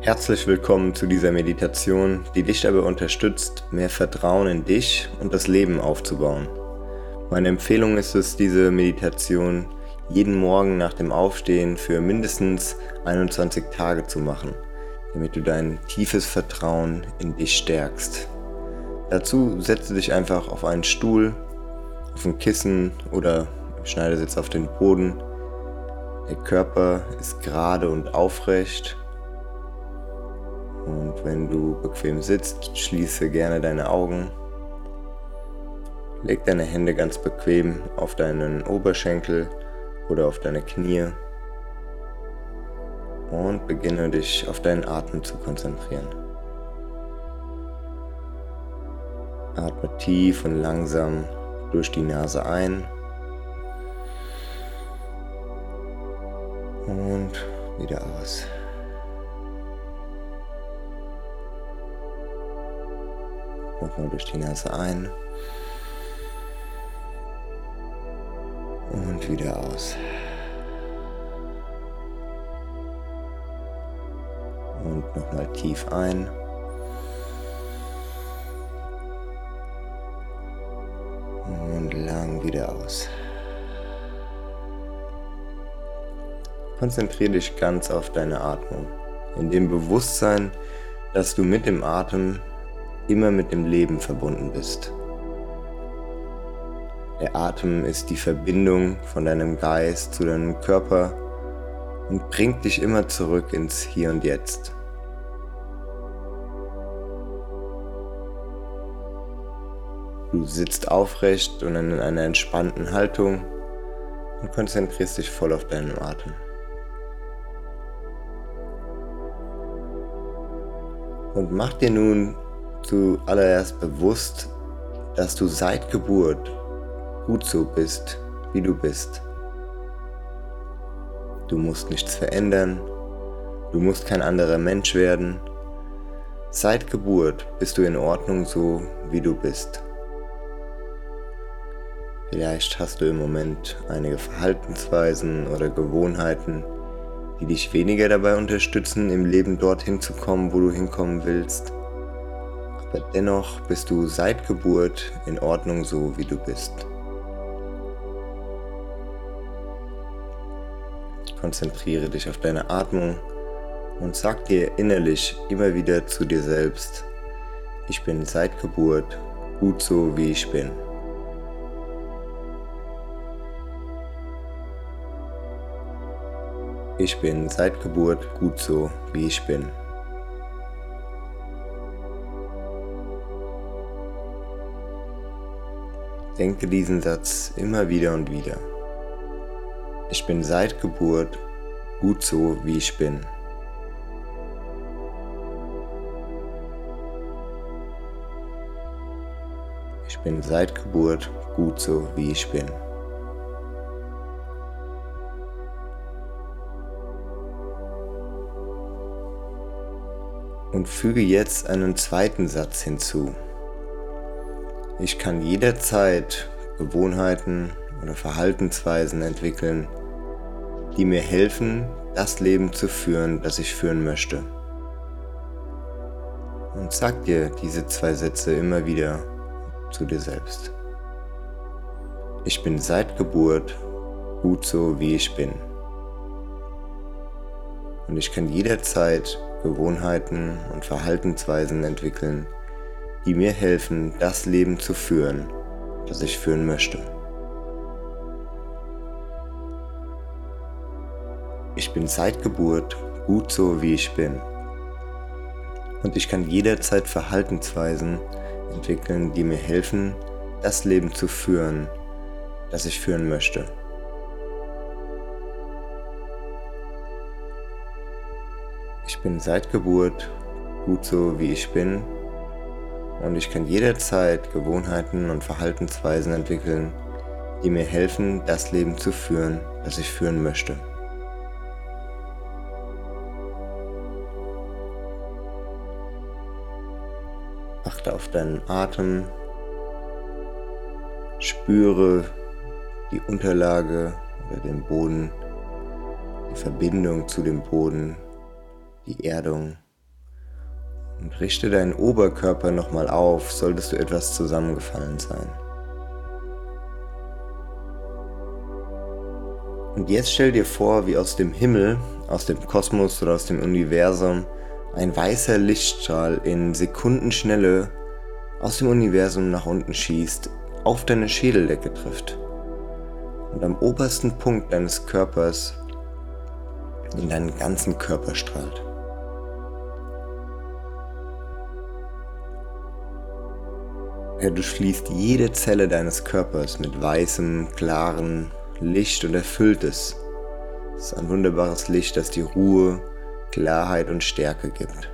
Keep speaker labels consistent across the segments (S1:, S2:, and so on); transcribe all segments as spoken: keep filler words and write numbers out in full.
S1: Herzlich willkommen zu dieser Meditation, die dich dabei unterstützt, mehr Vertrauen in dich und das Leben aufzubauen. Meine Empfehlung ist es, diese Meditation jeden Morgen nach dem Aufstehen für mindestens einundzwanzig Tage zu machen, damit du dein tiefes Vertrauen in dich stärkst. Dazu setze dich einfach auf einen Stuhl, auf ein Kissen oder im Schneidersitz auf den Boden. Der Körper ist gerade und aufrecht. Und wenn du bequem sitzt, schließe gerne deine Augen. Leg deine Hände ganz bequem auf deinen Oberschenkel oder auf deine Knie und beginne dich auf deinen Atem zu konzentrieren. Atme tief und langsam durch die Nase ein und wieder aus. Nochmal durch die Nase ein und wieder aus. Und nochmal tief ein und lang wieder aus. Konzentriere dich ganz auf deine Atmung, in dem Bewusstsein, dass du mit dem Atem immer mit dem Leben verbunden bist. Der Atem ist die Verbindung von deinem Geist zu deinem Körper und bringt dich immer zurück ins Hier und Jetzt. Du sitzt aufrecht und in einer entspannten Haltung und konzentrierst dich voll auf deinen Atem. Und mach dir nun zuallererst bewusst, dass du seit Geburt gut so bist, wie du bist. Du musst nichts verändern, du musst kein anderer Mensch werden. Seit Geburt bist du in Ordnung so, wie du bist. Vielleicht hast du im Moment einige Verhaltensweisen oder Gewohnheiten, die dich weniger dabei unterstützen, im Leben dorthin zu kommen, wo du hinkommen willst. Aber dennoch bist du seit Geburt in Ordnung so, wie du bist. Konzentriere dich auf deine Atmung und sag dir innerlich immer wieder zu dir selbst: Ich bin seit Geburt gut so, wie ich bin. Ich bin seit Geburt gut so, wie ich bin. Denke diesen Satz immer wieder und wieder. Ich bin seit Geburt gut so, wie ich bin. Ich bin seit Geburt gut so, wie ich bin. Und füge jetzt einen zweiten Satz hinzu. Ich kann jederzeit Gewohnheiten oder Verhaltensweisen entwickeln, die mir helfen, das Leben zu führen, das ich führen möchte. Und sag dir diese zwei Sätze immer wieder zu dir selbst. Ich bin seit Geburt gut so, wie ich bin. Und ich kann jederzeit Gewohnheiten und Verhaltensweisen entwickeln, die mir helfen, das Leben zu führen, das ich führen möchte. Ich bin seit Geburt gut so, wie ich bin. Und ich kann jederzeit Verhaltensweisen entwickeln, die mir helfen, das Leben zu führen, das ich führen möchte. Ich bin seit Geburt gut so, wie ich bin. Und ich kann jederzeit Gewohnheiten und Verhaltensweisen entwickeln, die mir helfen, das Leben zu führen, das ich führen möchte. Achte auf deinen Atem, spüre die Unterlage oder den Boden, die Verbindung zu dem Boden, die Erdung Und richte deinen Oberkörper nochmal auf, solltest du etwas zusammengefallen sein. Und jetzt stell dir vor, wie aus dem Himmel, aus dem Kosmos oder aus dem Universum ein weißer Lichtstrahl in Sekundenschnelle aus dem Universum nach unten schießt, auf deine Schädeldecke trifft und am obersten Punkt deines Körpers in deinen ganzen Körper strahlt. Er durchfließt jede Zelle deines Körpers mit weißem, klaren Licht und erfüllt es. Es ist ein wunderbares Licht, das dir Ruhe, Klarheit und Stärke gibt.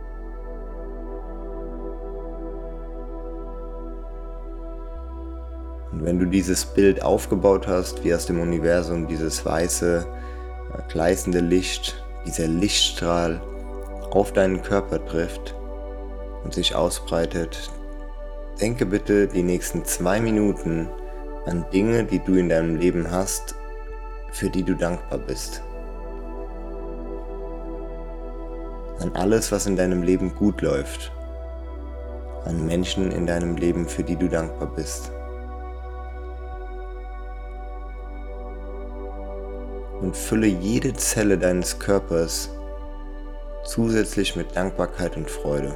S1: Und wenn du dieses Bild aufgebaut hast, wie aus dem Universum dieses weiße, gleißende Licht, dieser Lichtstrahl auf deinen Körper trifft und sich ausbreitet, denke bitte die nächsten zwei Minuten an Dinge, die du in deinem Leben hast, für die du dankbar bist. An alles, was in deinem Leben gut läuft. An Menschen in deinem Leben, für die du dankbar bist. Und fülle jede Zelle deines Körpers zusätzlich mit Dankbarkeit und Freude.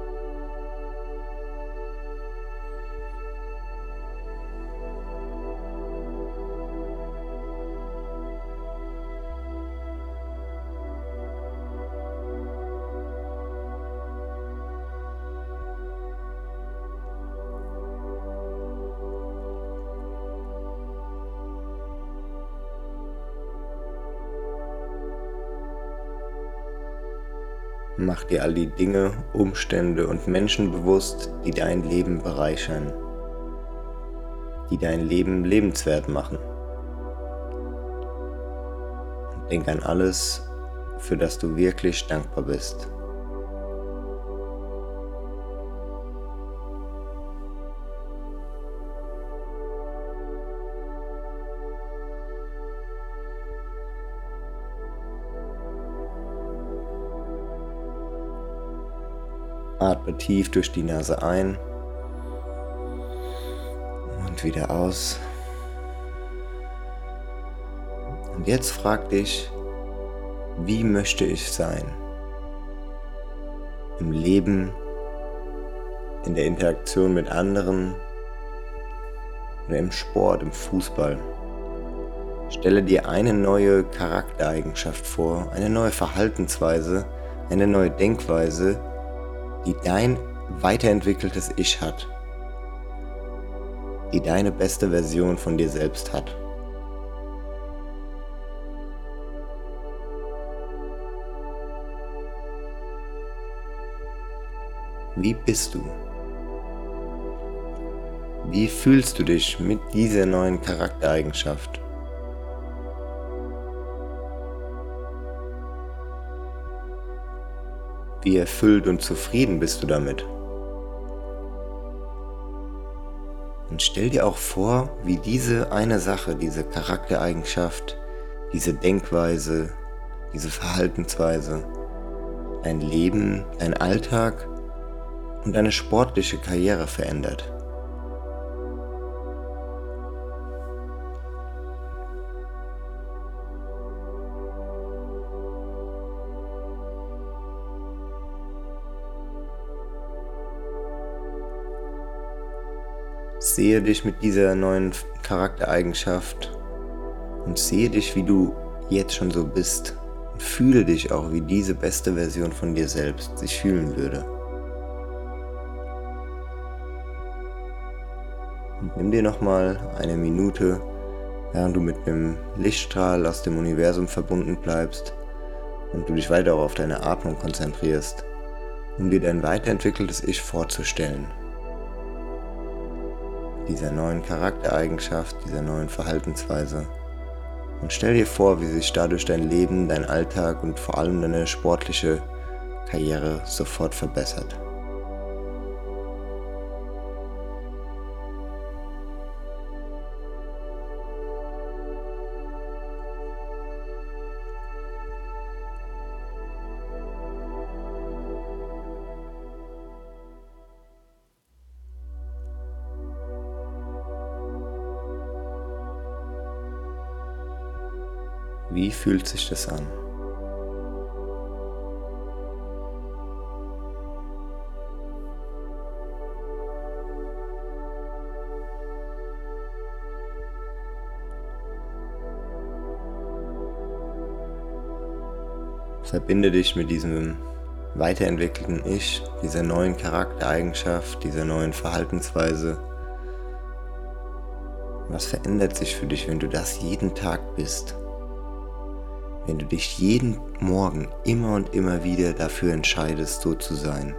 S1: Mach dir all die Dinge, Umstände und Menschen bewusst, die dein Leben bereichern, die dein Leben lebenswert machen. Und denk an alles, für das du wirklich dankbar bist. Atme tief durch die Nase ein und wieder aus. Und jetzt frag dich, wie möchte ich sein? Im Leben, in der Interaktion mit anderen oder im Sport, im Fußball. Stelle dir eine neue Charaktereigenschaft vor, eine neue Verhaltensweise, eine neue Denkweise, die dein weiterentwickeltes Ich hat, die deine beste Version von dir selbst hat. Wie bist du? Wie fühlst du dich mit dieser neuen Charaktereigenschaft? Wie erfüllt und zufrieden bist du damit? Und stell dir auch vor, wie diese eine Sache, diese Charaktereigenschaft, diese Denkweise, diese Verhaltensweise, dein Leben, dein Alltag und deine sportliche Karriere verändert. Sehe dich mit dieser neuen Charaktereigenschaft und sehe dich, wie du jetzt schon so bist. Und fühle dich auch, wie diese beste Version von dir selbst sich fühlen würde. Und nimm dir nochmal eine Minute, während du mit dem Lichtstrahl aus dem Universum verbunden bleibst und du dich weiter auf deine Atmung konzentrierst, um dir dein weiterentwickeltes Ich vorzustellen. Dieser neuen Charaktereigenschaft, dieser neuen Verhaltensweise. Und stell dir vor, wie sich dadurch dein Leben, dein Alltag und vor allem deine sportliche Karriere sofort verbessert. Wie fühlt sich das an? Verbinde dich mit diesem weiterentwickelten Ich, dieser neuen Charaktereigenschaft, dieser neuen Verhaltensweise. Was verändert sich für dich, wenn du das jeden Tag bist? Wenn du dich jeden Morgen immer und immer wieder dafür entscheidest, so zu sein.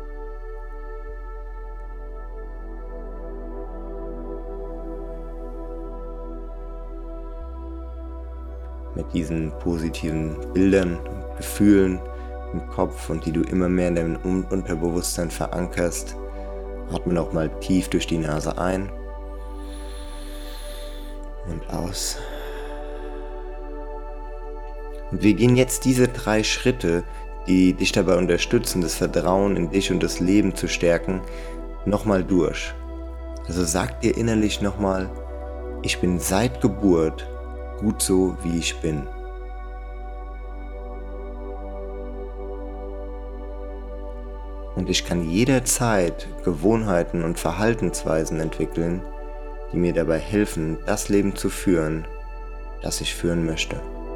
S1: Mit diesen positiven Bildern und Gefühlen im Kopf und die du immer mehr in deinem Unterbewusstsein verankerst, atme nochmal tief durch die Nase ein und aus. Und wir gehen jetzt diese drei Schritte, die dich dabei unterstützen, das Vertrauen in dich und das Leben zu stärken, nochmal durch. Also sag dir innerlich nochmal, ich bin seit Geburt gut so, wie ich bin. Und ich kann jederzeit Gewohnheiten und Verhaltensweisen entwickeln, die mir dabei helfen, das Leben zu führen, das ich führen möchte.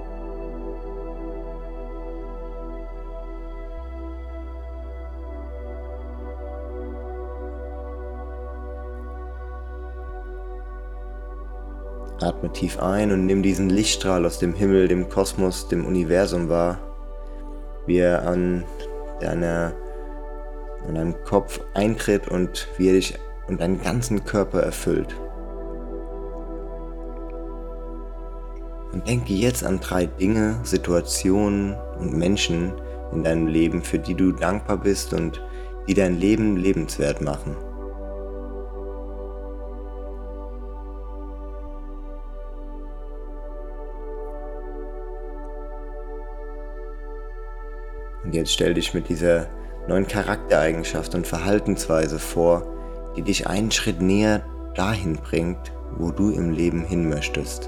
S1: Atme tief ein und nimm diesen Lichtstrahl aus dem Himmel, dem Kosmos, dem Universum wahr, wie er an, deiner, an deinem Kopf eintritt und wie er dich und deinen ganzen Körper erfüllt. Und denke jetzt an drei Dinge, Situationen und Menschen in deinem Leben, für die du dankbar bist und die dein Leben lebenswert machen. Und jetzt stell dich mit dieser neuen Charaktereigenschaft und Verhaltensweise vor, die dich einen Schritt näher dahin bringt, wo du im Leben hin möchtest.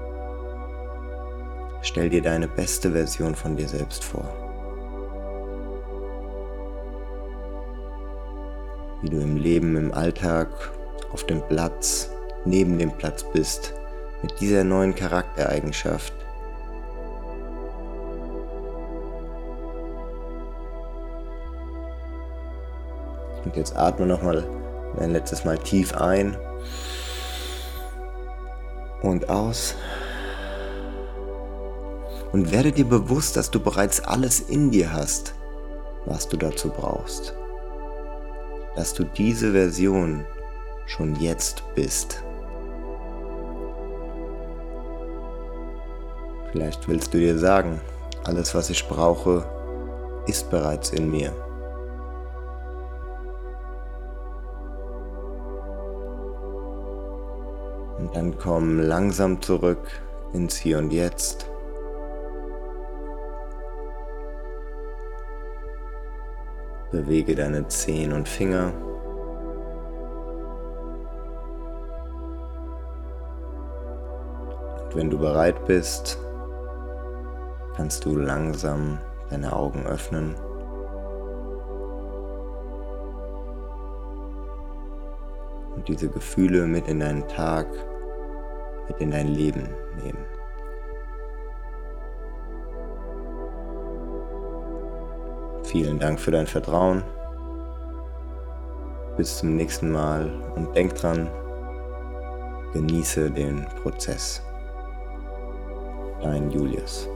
S1: Stell dir deine beste Version von dir selbst vor. Wie du im Leben, im Alltag, auf dem Platz, neben dem Platz bist, mit dieser neuen Charaktereigenschaft. Und jetzt atme nochmal ein letztes Mal tief ein und aus. Und werde dir bewusst, dass du bereits alles in dir hast, was du dazu brauchst. Dass du diese Version schon jetzt bist. Vielleicht willst du dir sagen, alles was ich brauche, ist bereits in mir. Und dann komm langsam zurück ins Hier und Jetzt. Bewege deine Zehen und Finger. Und wenn du bereit bist, kannst du langsam deine Augen öffnen. Und diese Gefühle mit in deinen Tag, mit in dein Leben nehmen. Vielen Dank für dein Vertrauen. Bis zum nächsten Mal und denk dran, genieße den Prozess. Dein Julius.